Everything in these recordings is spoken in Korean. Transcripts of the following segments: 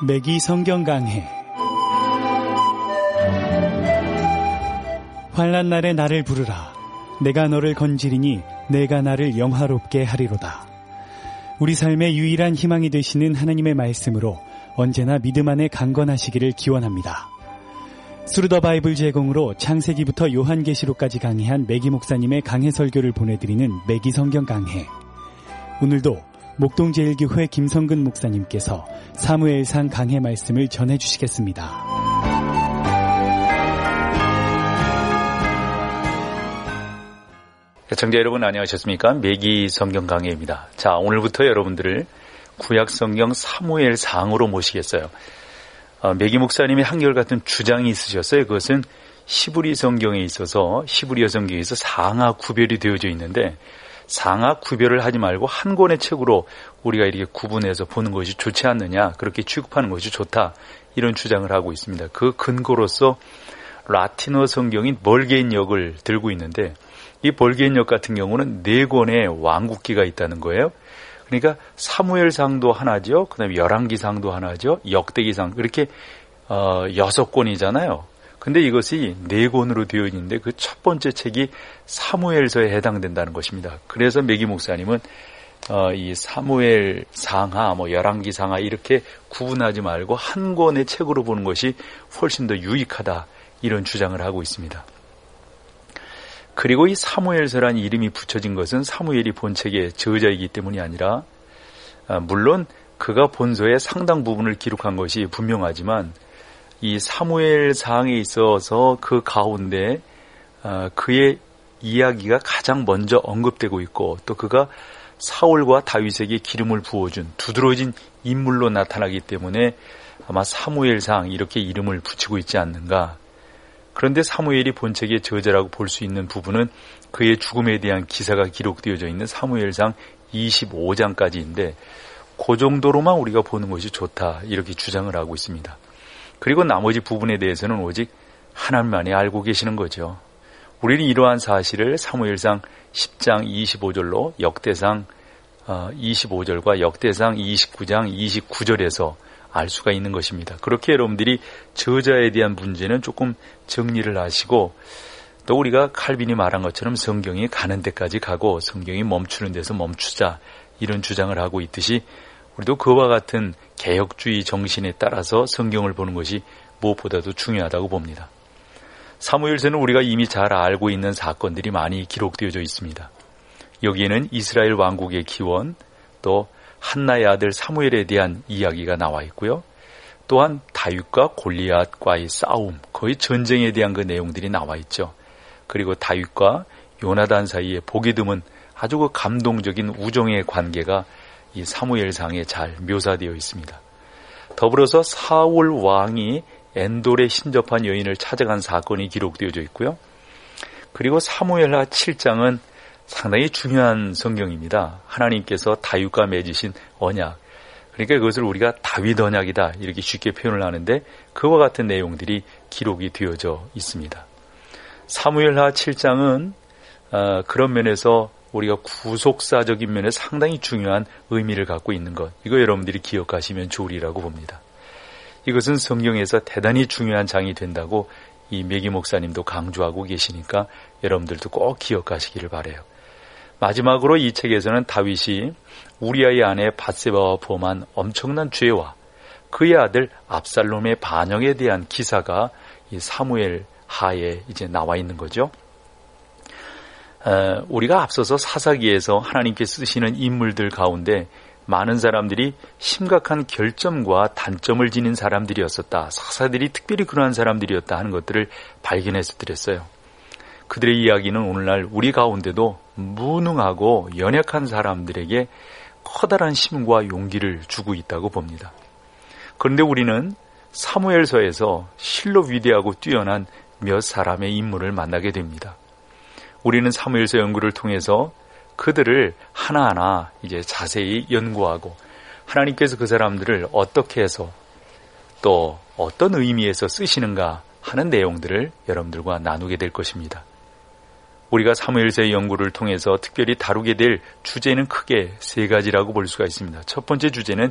매기 성경 강해. 환난 날에 나를 부르라. 내가 너를 건지리니 내가 나를 영화롭게 하리로다. 우리 삶의 유일한 희망이 되시는 하나님의 말씀으로 언제나 믿음 안에 강건하시기를 기원합니다. 스루 더 바이블 제공으로 창세기부터 요한계시록까지 강해한 매기 목사님의 강해 설교를 보내드리는 매기 성경 강해. 오늘도 목동제일교회 김성근 목사님께서 사무엘상 강해 말씀을 전해주시겠습니다. 시청자 여러분 안녕하셨습니까? 매기 성경 강해입니다. 자, 오늘부터 여러분들을 구약 성경 사무엘상으로 모시겠어요. 매기 목사님이 한결같은 주장이 있으셨어요. 그것은 히브리 성경에 있어서 히브리어 성경에서 상하 구별이 되어져 있는데 상하 구별을 하지 말고 한 권의 책으로 우리가 이렇게 구분해서 보는 것이 좋지 않느냐, 그렇게 취급하는 것이 좋다, 이런 주장을 하고 있습니다. 그 근거로서 라틴어 성경인 벌게인역을 들고 있는데 이 벌게인역 같은 경우는 4권의 왕국기가 있다는 거예요. 그러니까 사무엘상도 하나죠. 그 다음에 열왕기상도 하나죠. 역대기상, 이렇게 6권이잖아요. 근데 이것이 4권으로 되어 있는데 그 첫 번째 책이 사무엘서에 해당된다는 것입니다. 그래서 매기 목사님은 이 사무엘 상하, 열왕기 상하 이렇게 구분하지 말고 한 권의 책으로 보는 것이 훨씬 더 유익하다, 이런 주장을 하고 있습니다. 그리고 이 사무엘서란 이름이 붙여진 것은 사무엘이 본책의 저자이기 때문이 아니라, 물론 그가 본서의 상당 부분을 기록한 것이 분명하지만 이 사무엘상에 있어서 그 가운데 그의 이야기가 가장 먼저 언급되고 있고, 또 그가 사울과 다윗에게 기름을 부어준 두드러진 인물로 나타나기 때문에 아마 사무엘상 이렇게 이름을 붙이고 있지 않는가. 그런데 사무엘이 본책의 저자라고 볼 수 있는 부분은 그의 죽음에 대한 기사가 기록되어져 있는 사무엘상 25장까지인데 그 정도로만 우리가 보는 것이 좋다, 이렇게 주장을 하고 있습니다. 그리고 나머지 부분에 대해서는 오직 하나님만이 알고 계시는 거죠. 우리는 이러한 사실을 사무엘상 10장 25절로 역대상 25절과 역대상 29장 29절에서 알 수가 있는 것입니다. 그렇게 여러분들이 저자에 대한 문제는 조금 정리를 하시고, 또 우리가 칼빈이 말한 것처럼 성경이 가는 데까지 가고 성경이 멈추는 데서 멈추자, 이런 주장을 하고 있듯이 우리도 그와 같은 개혁주의 정신에 따라서 성경을 보는 것이 무엇보다도 중요하다고 봅니다. 사무엘서는 우리가 이미 잘 알고 있는 사건들이 많이 기록되어져 있습니다. 여기에는 이스라엘 왕국의 기원, 또 한나의 아들 사무엘에 대한 이야기가 나와 있고요. 또한 다윗과 골리앗과의 싸움, 거의 전쟁에 대한 그 내용들이 나와 있죠. 그리고 다윗과 요나단 사이에 보기 드문 아주 그 감동적인 우정의 관계가 이 사무엘상에 잘 묘사되어 있습니다. 더불어서 사울 왕이 엔돌에 신접한 여인을 찾아간 사건이 기록되어져 있고요. 그리고 사무엘하 7장은 상당히 중요한 성경입니다. 하나님께서 다윗과 맺으신 언약, 그러니까 그것을 우리가 다윗 언약이다, 이렇게 쉽게 표현을 하는데 그와 같은 내용들이 기록이 되어져 있습니다. 사무엘하 7장은 그런 면에서 우리가 구속사적인 면에 상당히 중요한 의미를 갖고 있는 것, 이거 여러분들이 기억하시면 좋으리라고 봅니다. 이것은 성경에서 대단히 중요한 장이 된다고 이 매기 목사님도 강조하고 계시니까 여러분들도 꼭 기억하시기를 바라요. 마지막으로 이 책에서는 다윗이 우리아의 아내 밧세바와 범한 엄청난 죄와 그의 아들 압살롬의 반역에 대한 기사가 이 사무엘 하에 이제 나와 있는 거죠. 우리가 앞서서 사사기에서 하나님께 쓰시는 인물들 가운데 많은 사람들이 심각한 결점과 단점을 지닌 사람들이었었다, 사사들이 특별히 그러한 사람들이었다 하는 것들을 발견해서 드렸어요. 그들의 이야기는 오늘날 우리 가운데도 무능하고 연약한 사람들에게 커다란 힘과 용기를 주고 있다고 봅니다. 그런데 우리는 사무엘서에서 실로 위대하고 뛰어난 몇 사람의 인물을 만나게 됩니다. 우리는 사무엘서 연구를 통해서 그들을 하나하나 이제 자세히 연구하고 하나님께서 그 사람들을 어떻게 해서 또 어떤 의미에서 쓰시는가 하는 내용들을 여러분들과 나누게 될 것입니다. 우리가 사무엘서의 연구를 통해서 특별히 다루게 될 주제는 크게 3가지라고 볼 수가 있습니다. 첫 번째 주제는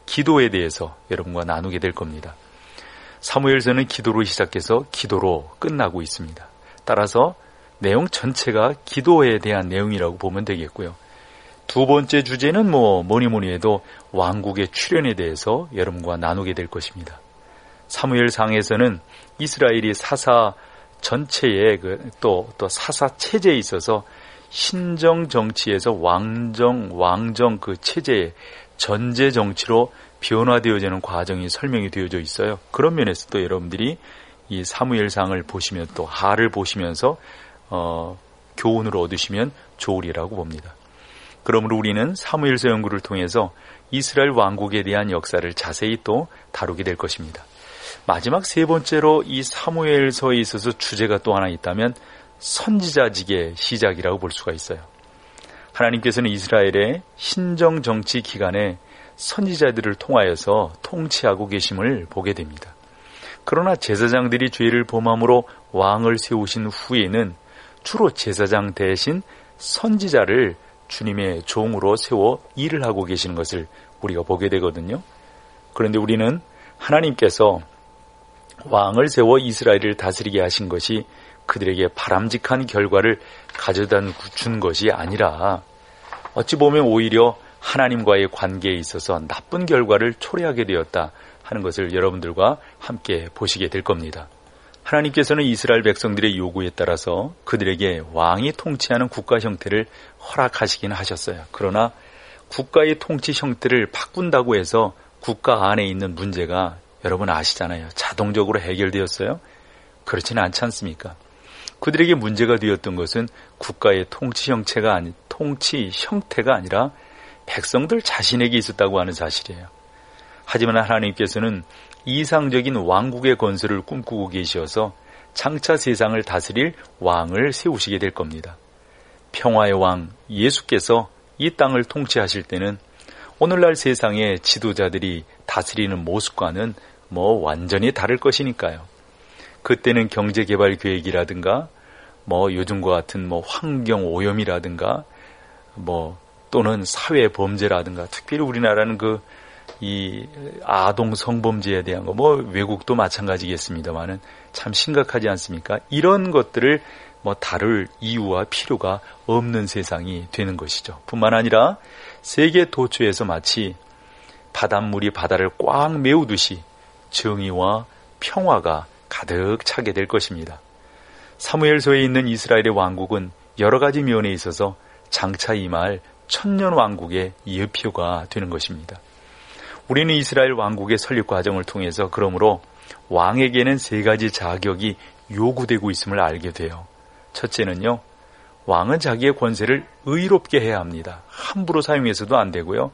기도에 대해서 여러분과 나누게 될 겁니다. 사무엘서는 기도로 시작해서 기도로 끝나고 있습니다. 따라서 내용 전체가 기도에 대한 내용이라고 보면 되겠고요. 두 번째 주제는 뭐니 해도 왕국의 출현에 대해서 여러분과 나누게 될 것입니다. 사무엘상에서는 이스라엘이 사사 전체의 또 사사 체제에 있어서 신정 정치에서 왕정 그 체제의 전제 정치로 변화되어지는 과정이 설명이 되어져 있어요. 그런 면에서도 여러분들이 이 사무엘상을 보시면 또 하를 보시면서 교훈을 얻으시면 좋으리라고 봅니다. 그러므로 우리는 사무엘서 연구를 통해서 이스라엘 왕국에 대한 역사를 자세히 또 다루게 될 것입니다. 마지막 세 번째로 이 사무엘서에 있어서 주제가 또 하나 있다면 선지자직의 시작이라고 볼 수가 있어요. 하나님께서는 이스라엘의 신정정치 기간에 선지자들을 통하여서 통치하고 계심을 보게 됩니다. 그러나 제사장들이 죄를 범함으로 왕을 세우신 후에는 주로 제사장 대신 선지자를 주님의 종으로 세워 일을 하고 계시는 것을 우리가 보게 되거든요. 그런데 우리는 하나님께서 왕을 세워 이스라엘을 다스리게 하신 것이 그들에게 바람직한 결과를 가져다 준 것이 아니라 어찌 보면 오히려 하나님과의 관계에 있어서 나쁜 결과를 초래하게 되었다 하는 것을 여러분들과 함께 보시게 될 겁니다. 하나님께서는 이스라엘 백성들의 요구에 따라서 그들에게 왕이 통치하는 국가 형태를 허락하시긴 하셨어요. 그러나 국가의 통치 형태를 바꾼다고 해서 국가 안에 있는 문제가 여러분 아시잖아요. 자동적으로 해결되었어요? 그렇지는 않지 않습니까? 그들에게 문제가 되었던 것은 국가의 통치 형태가 아니라 백성들 자신에게 있었다고 하는 사실이에요. 하지만 하나님께서는 이상적인 왕국의 건설을 꿈꾸고 계시어서 장차 세상을 다스릴 왕을 세우시게 될 겁니다. 평화의 왕 예수께서 이 땅을 통치하실 때는 오늘날 세상의 지도자들이 다스리는 모습과는 완전히 다를 것이니까요. 그때는 경제개발 계획이라든가 요즘과 같은 환경 오염이라든가 또는 사회 범죄라든가 특별히 우리나라는 이 아동 성범죄에 대한 외국도 마찬가지겠습니다만은 참 심각하지 않습니까? 이런 것들을 다룰 이유와 필요가 없는 세상이 되는 것이죠. 뿐만 아니라 세계 도처에서 마치 바닷물이 바다를 꽉 메우듯이 정의와 평화가 가득 차게 될 것입니다. 사무엘서에 있는 이스라엘의 왕국은 여러 가지 면에 있어서 장차 임할 천년 왕국의 예표가 되는 것입니다. 우리는 이스라엘 왕국의 설립 과정을 통해서 그러므로 왕에게는 세 가지 자격이 요구되고 있음을 알게 돼요. 첫째는요, 왕은 자기의 권세를 의롭게 해야 합니다. 함부로 사용해서도 안 되고요.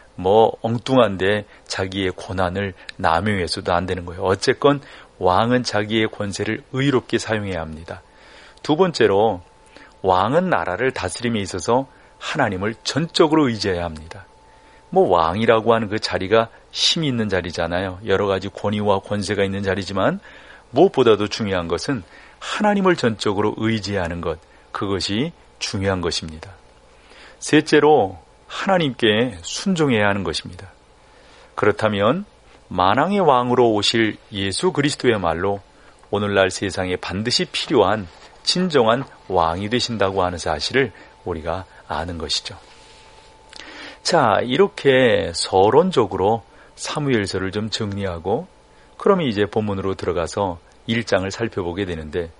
엉뚱한데 자기의 권한을 남용해서도 안 되는 거예요. 어쨌건 왕은 자기의 권세를 의롭게 사용해야 합니다. 두 번째로 왕은 나라를 다스림에 있어서 하나님을 전적으로 의지해야 합니다. 왕이라고 하는 그 자리가 힘이 있는 자리잖아요. 여러 가지 권위와 권세가 있는 자리지만 무엇보다도 중요한 것은 하나님을 전적으로 의지하는 것, 그것이 중요한 것입니다. 셋째로 하나님께 순종해야 하는 것입니다. 그렇다면 만왕의 왕으로 오실 예수 그리스도의 말로 오늘날 세상에 반드시 필요한 진정한 왕이 되신다고 하는 사실을 우리가 아는 것이죠. 자, 이렇게 서론적으로 사무엘서를 좀 정리하고 그러면 이제 본문으로 들어가서 1장을 살펴보게 되는데,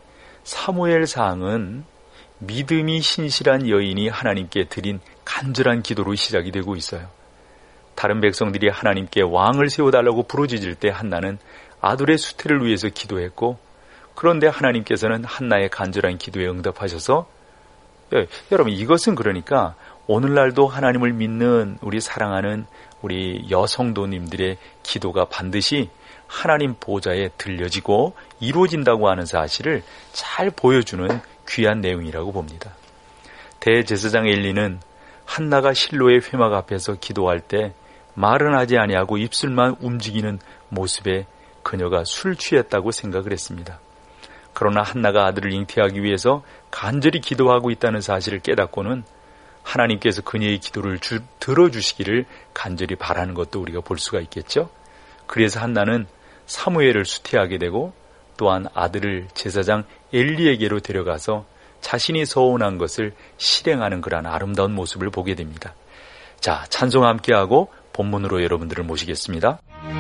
사무엘상은 믿음이 신실한 여인이 하나님께 드린 간절한 기도로 시작이 되고 있어요. 다른 백성들이 하나님께 왕을 세워달라고 부르짖을 때 한나는 아들의 수태를 위해서 기도했고, 그런데 하나님께서는 한나의 간절한 기도에 응답하셔서, 여러분 이것은 그러니까 오늘날도 하나님을 믿는 우리 사랑하는 우리 여성도님들의 기도가 반드시 하나님 보좌에 들려지고 이루어진다고 하는 사실을 잘 보여주는 귀한 내용이라고 봅니다. 대제사장 엘리는 한나가 실로의 회막 앞에서 기도할 때 말은 하지 아니하고 입술만 움직이는 모습에 그녀가 술 취했다고 생각을 했습니다. 그러나 한나가 아들을 잉태하기 위해서 간절히 기도하고 있다는 사실을 깨닫고는 하나님께서 그녀의 기도를 들어주시기를 간절히 바라는 것도 우리가 볼 수가 있겠죠. 그래서 한나는 사무엘을 수태하게 되고 또한 아들을 제사장 엘리에게로 데려가서 자신이 서원한 것을 실행하는 그러한 아름다운 모습을 보게 됩니다. 자, 찬송 함께하고 본문으로 여러분들을 모시겠습니다.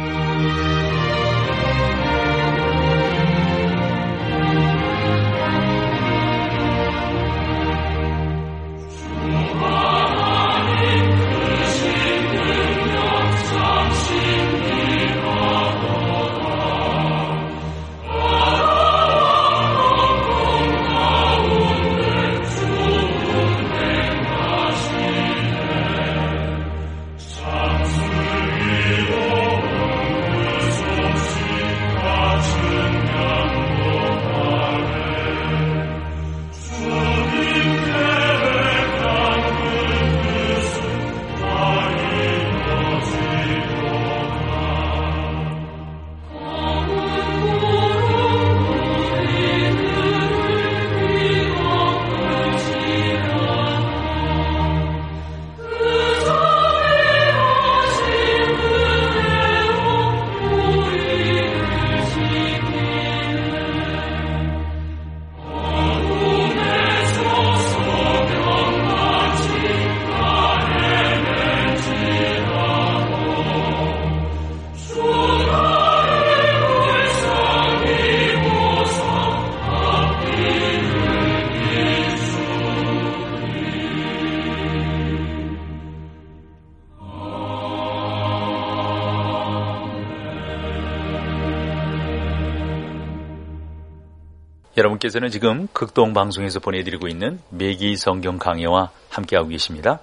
여러분께서는 지금 극동방송에서 보내드리고 있는 매기 성경 강해와 함께하고 계십니다.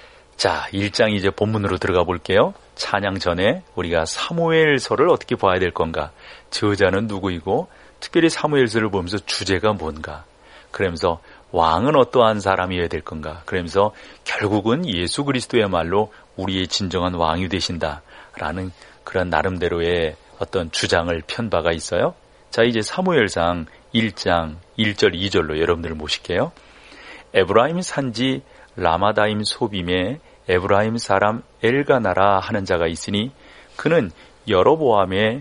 자, 1장 이제 본문으로 들어가 볼게요. 찬양 전에 우리가 사무엘서를 어떻게 봐야 될 건가, 저자는 누구이고 특별히 사무엘서를 보면서 주제가 뭔가, 그러면서 왕은 어떠한 사람이어야 될 건가, 그러면서 결국은 예수 그리스도야말로 우리의 진정한 왕이 되신다라는 그런 나름대로의 어떤 주장을 편 바가 있어요. 자, 이제 사무엘상 1장 1절 2절로 여러분들을 모실게요. 에브라임 산지 라마다임 소빔에 에브라임 사람 엘가나라 하는 자가 있으니 그는 여로함의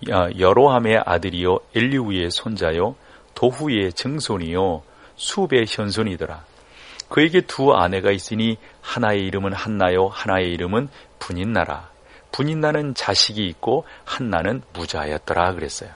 아들이요 엘리우의 손자요 도후의 증손이요 수베의 현손이더라. 그에게 두 아내가 있으니 하나의 이름은 한나요 하나의 이름은 분인나라. 분인나는 자식이 있고 한나는 무자였더라 그랬어요.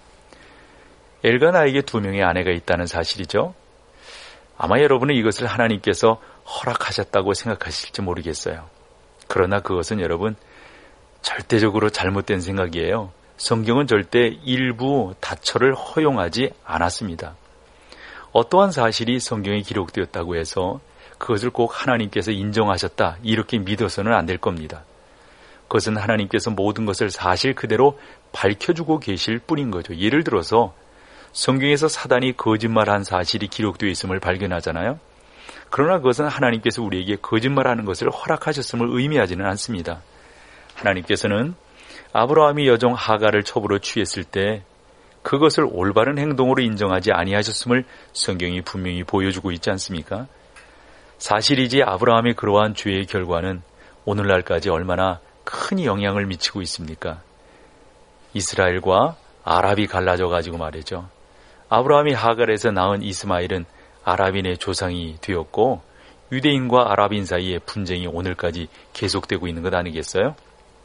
엘가나에게 두 명의 아내가 있다는 사실이죠. 아마 여러분은 이것을 하나님께서 허락하셨다고 생각하실지 모르겠어요. 그러나 그것은 여러분 절대적으로 잘못된 생각이에요. 성경은 절대 일부 다처를 허용하지 않았습니다. 어떠한 사실이 성경에 기록되었다고 해서 그것을 꼭 하나님께서 인정하셨다 이렇게 믿어서는 안 될 겁니다. 그것은 하나님께서 모든 것을 사실 그대로 밝혀주고 계실 뿐인 거죠. 예를 들어서 성경에서 사단이 거짓말한 사실이 기록되어 있음을 발견하잖아요. 그러나 그것은 하나님께서 우리에게 거짓말하는 것을 허락하셨음을 의미하지는 않습니다. 하나님께서는 아브라함이 여종 하갈을 첩으로 취했을 때 그것을 올바른 행동으로 인정하지 아니하셨음을 성경이 분명히 보여주고 있지 않습니까? 사실이지 아브라함의 그러한 죄의 결과는 오늘날까지 얼마나 큰 영향을 미치고 있습니까? 이스라엘과 아랍이 갈라져 가지고 말이죠. 아브라함이 하갈에서 낳은 이스마엘은 아랍인의 조상이 되었고 유대인과 아랍인 사이의 분쟁이 오늘까지 계속되고 있는 것 아니겠어요?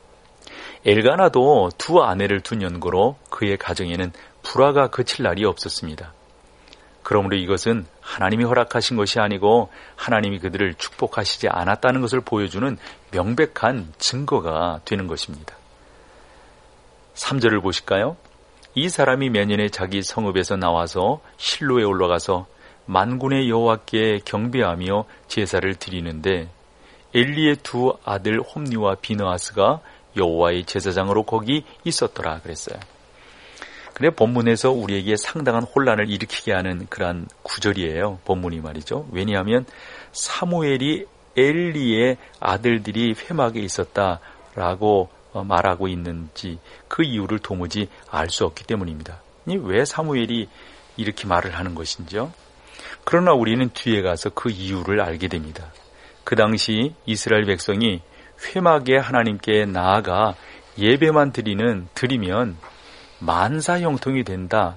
엘가나도 두 아내를 둔 연고로 그의 가정에는 불화가 그칠 날이 없었습니다. 그러므로 이것은 하나님이 허락하신 것이 아니고 하나님이 그들을 축복하시지 않았다는 것을 보여주는 명백한 증거가 되는 것입니다. 3절을 보실까요? 이 사람이 매년에 자기 성읍에서 나와서 실로에 올라가서 만군의 여호와께 경배하며 제사를 드리는데 엘리의 두 아들 홈니와 비느하스가 여호와의 제사장으로 거기 있었더라 그랬어요. 근데 본문에서 우리에게 상당한 혼란을 일으키게 하는 그러한 구절이에요. 본문이 말이죠. 왜냐하면 사무엘이 엘리의 아들들이 회막에 있었다라고 말하고 있는지 그 이유를 도무지 알 수 없기 때문입니다. 왜 사무엘이 이렇게 말을 하는 것인지요? 그러나 우리는 뒤에 가서 그 이유를 알게 됩니다. 그 당시 이스라엘 백성이 회막에 하나님께 나아가 예배만 드리면 만사형통이 된다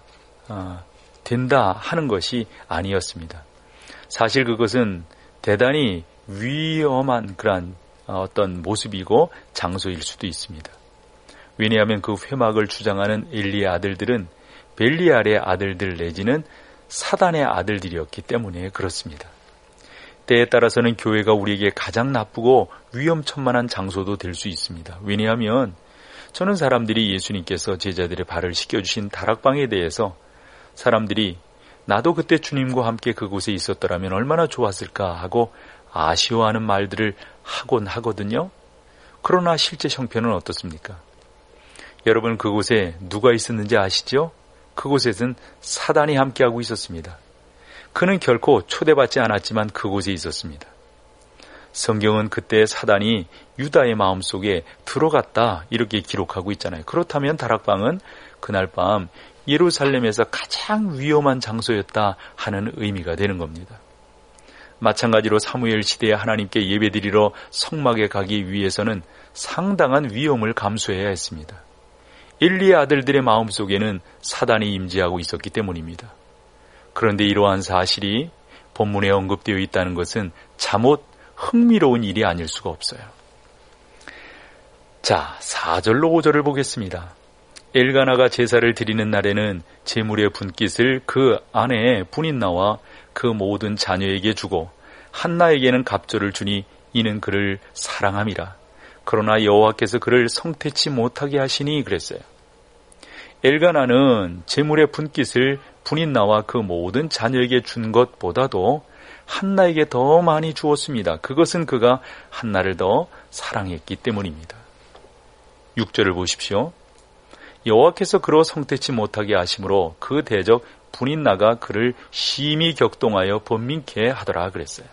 하는 것이 아니었습니다. 사실 그것은 대단히 위험한 그러한 어떤 모습이고 장소일 수도 있습니다. 왜냐하면 그 회막을 주장하는 엘리의 아들들은 벨리알의 아들들 내지는 사단의 아들들이었기 때문에 그렇습니다. 때에 따라서는 교회가 우리에게 가장 나쁘고 위험천만한 장소도 될 수 있습니다. 왜냐하면 저는 사람들이 예수님께서 제자들의 발을 씻겨주신 다락방에 대해서 사람들이 나도 그때 주님과 함께 그곳에 있었더라면 얼마나 좋았을까 하고 아쉬워하는 말들을 하곤 하거든요. 그러나 실제 형편은 어떻습니까? 여러분, 그곳에 누가 있었는지 아시죠? 그곳에는 사단이 함께하고 있었습니다. 그는 결코 초대받지 않았지만 그곳에 있었습니다. 성경은 그때 사단이 유다의 마음속에 들어갔다 이렇게 기록하고 있잖아요. 그렇다면 다락방은 그날 밤 예루살렘에서 가장 위험한 장소였다 하는 의미가 되는 겁니다. 마찬가지로 사무엘 시대에 하나님께 예배드리러 성막에 가기 위해서는 상당한 위험을 감수해야 했습니다. 엘리의 아들들의 마음속에는 사단이 임재하고 있었기 때문입니다. 그런데 이러한 사실이 본문에 언급되어 있다는 것은 잠옷 흥미로운 일이 아닐 수가 없어요. 자, 4절로 5절을 보겠습니다. 엘가나가 제사를 드리는 날에는 제물의 분깃을 그 아내 분인나와 그 모든 자녀에게 주고 한나에게는 갑절을 주니 이는 그를 사랑함이라. 그러나 여호와께서 그를 성태치 못하게 하시니 그랬어요. 엘가나는 제물의 분깃을 분인나와 그 모든 자녀에게 준 것보다도 한나에게 더 많이 주었습니다. 그것은 그가 한나를 더 사랑했기 때문입니다. 6절을 보십시오. 여호와께서 그로 성태치 못하게 하심으로 그 대적 분인나가 그를 심히 격동하여 번민케 하더라 그랬어요.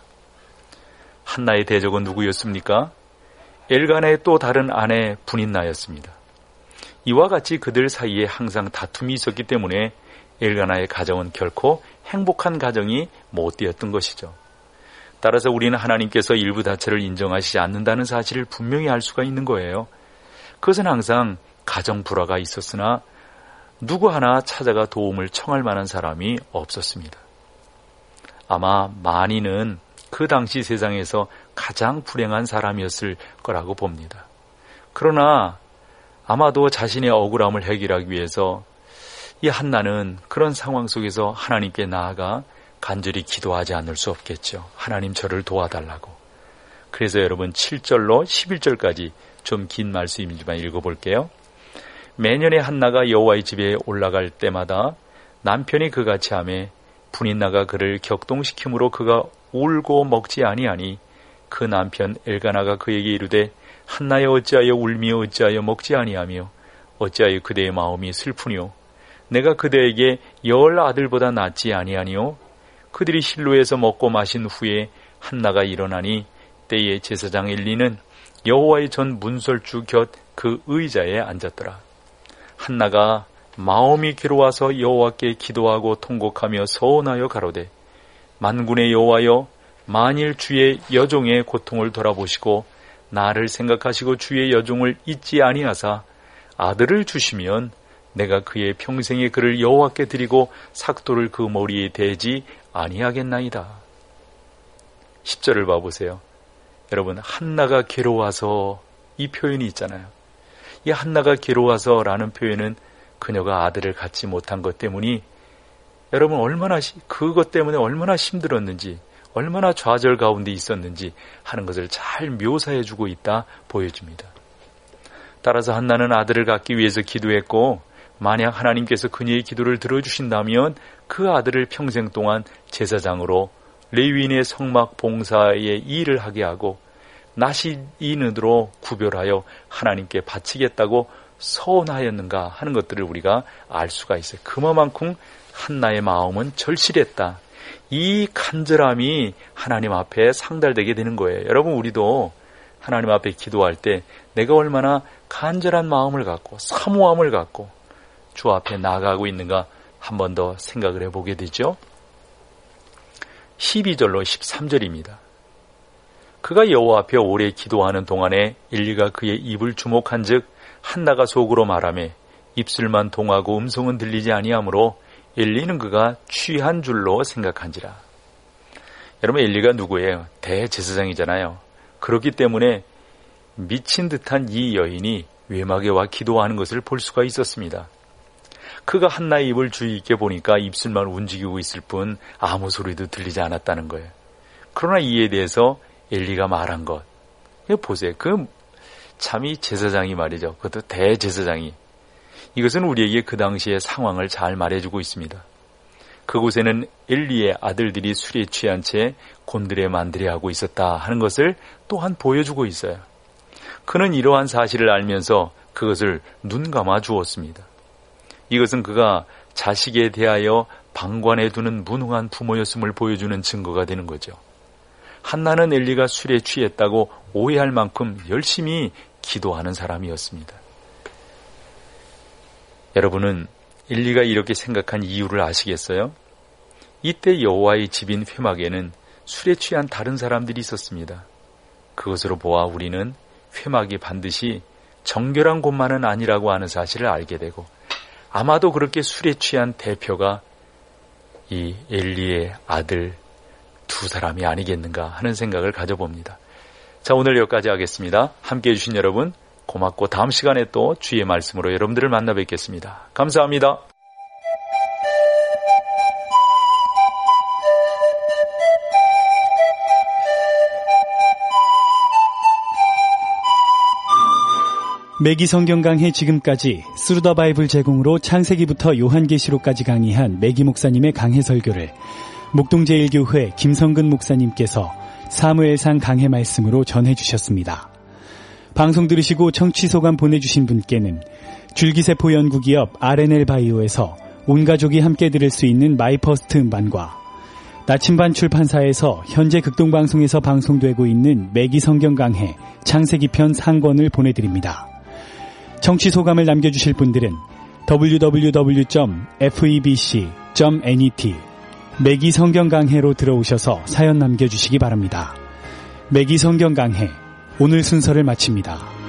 한나의 대적은 누구였습니까? 엘가나의 또 다른 아내 분인나였습니다. 이와 같이 그들 사이에 항상 다툼이 있었기 때문에 엘가나의 가정은 결코 행복한 가정이 못 되었던 것이죠. 따라서 우리는 하나님께서 일부 다처를 인정하시지 않는다는 사실을 분명히 알 수가 있는 거예요. 그것은 항상 가정 불화가 있었으나 누구 하나 찾아가 도움을 청할 만한 사람이 없었습니다. 아마 마니는 그 당시 세상에서 가장 불행한 사람이었을 거라고 봅니다. 그러나 아마도 자신의 억울함을 해결하기 위해서 이 한나는 그런 상황 속에서 하나님께 나아가 간절히 기도하지 않을 수 없겠죠. 하나님 저를 도와달라고. 그래서 여러분 7절로 11절까지 좀 긴 말씀이지만 읽어볼게요. 매년에 한나가 여호와의 집에 올라갈 때마다 남편이 그같이 하매 분인나가 그를 격동시키므로 그가 울고 먹지 아니하니 그 남편 엘가나가 그에게 이르되 한나여 어찌하여 울며 어찌하여 먹지 아니하며 어찌하여 그대의 마음이 슬프뇨 내가 그대에게 10 아들보다 낫지 아니하니요 그들이 실로에서 먹고 마신 후에 한나가 일어나니 때에 제사장 엘리는 여호와의 전 문설주 곁 그 의자에 앉았더라. 한나가 마음이 괴로워서 여호와께 기도하고 통곡하며 서원하여 가로되 만군의 여호와여 만일 주의 여종의 고통을 돌아보시고 나를 생각하시고 주의 여종을 잊지 아니하사 아들을 주시면 내가 그의 평생에 그를 여호와께 드리고 삭도를 그 머리에 대지 아니하겠나이다. 10절을 봐보세요. 여러분 한나가 괴로워서 이 표현이 있잖아요. 이 한나가 괴로워서 라는 표현은 그녀가 아들을 갖지 못한 것 때문이 여러분 그것 때문에 얼마나 힘들었는지 얼마나 좌절 가운데 있었는지 하는 것을 잘 묘사해주고 있다 보여집니다. 따라서 한나는 아들을 갖기 위해서 기도했고 만약 하나님께서 그녀의 기도를 들어주신다면 그 아들을 평생 동안 제사장으로 레위인의 성막 봉사의 일을 하게 하고 나시인으로 구별하여 하나님께 바치겠다고 서원하였는가 하는 것들을 우리가 알 수가 있어요. 그만큼 한나의 마음은 절실했다. 이 간절함이 하나님 앞에 상달되게 되는 거예요. 여러분 우리도 하나님 앞에 기도할 때 내가 얼마나 간절한 마음을 갖고 사모함을 갖고 주 앞에 나아가고 있는가 한 번 더 생각을 해보게 되죠. 12절로 13절입니다. 그가 여호와 앞에 오래 기도하는 동안에 엘리가 그의 입을 주목한즉 한나가 속으로 말하매 입술만 동하고 음성은 들리지 아니하므로 엘리는 그가 취한 줄로 생각한지라. 여러분, 엘리가 누구예요? 대제사장이잖아요. 그렇기 때문에 미친 듯한 이 여인이 외막에 와 기도하는 것을 볼 수가 있었습니다. 그가 한나의 입을 주의 있게 보니까 입술만 움직이고 있을 뿐 아무 소리도 들리지 않았다는 거예요. 그러나 이에 대해서 엘리가 말한 것, 보세요. 그 참이 제사장이 말이죠. 그것도 대제사장이. 이것은 우리에게 그 당시의 상황을 잘 말해주고 있습니다. 그곳에는 엘리의 아들들이 술에 취한 채 곤드레 만드레하고 있었다 하는 것을 또한 보여주고 있어요. 그는 이러한 사실을 알면서 그것을 눈 감아 주었습니다. 이것은 그가 자식에 대하여 방관해 두는 무능한 부모였음을 보여주는 증거가 되는 거죠. 한나는 엘리가 술에 취했다고 오해할 만큼 열심히 기도하는 사람이었습니다. 여러분은 엘리가 이렇게 생각한 이유를 아시겠어요? 이때 여호와의 집인 회막에는 술에 취한 다른 사람들이 있었습니다. 그것으로 보아 우리는 회막이 반드시 정결한 곳만은 아니라고 하는 사실을 알게 되고, 아마도 그렇게 술에 취한 대표가 이 엘리의 아들 두 사람이 아니겠는가 하는 생각을 가져봅니다. 자, 오늘 여기까지 하겠습니다. 함께해 주신 여러분 고맙고 다음 시간에 또 주의 말씀으로 여러분들을 만나 뵙겠습니다. 감사합니다. 매기 성경 강해 지금까지 스루더 바이블 제공으로 창세기부터 요한계시록까지 강의한 매기 목사님의 강해 설교를 목동제일교회 김성근 목사님께서 사무엘상 강해 말씀으로 전해주셨습니다. 방송 들으시고 청취 소감 보내주신 분께는 줄기세포 연구기업 R&L 바이오에서 온 가족이 함께 들을 수 있는 마이퍼스트 음반과 나침반 출판사에서 현재 극동방송에서 방송되고 있는 매기 성경 강해 창세기편 상권을 보내드립니다. 청취 소감을 남겨주실 분들은 www.febc.net 매기 성경 강해로 들어오셔서 사연 남겨주시기 바랍니다. 매기 성경 강해 오늘 순서를 마칩니다.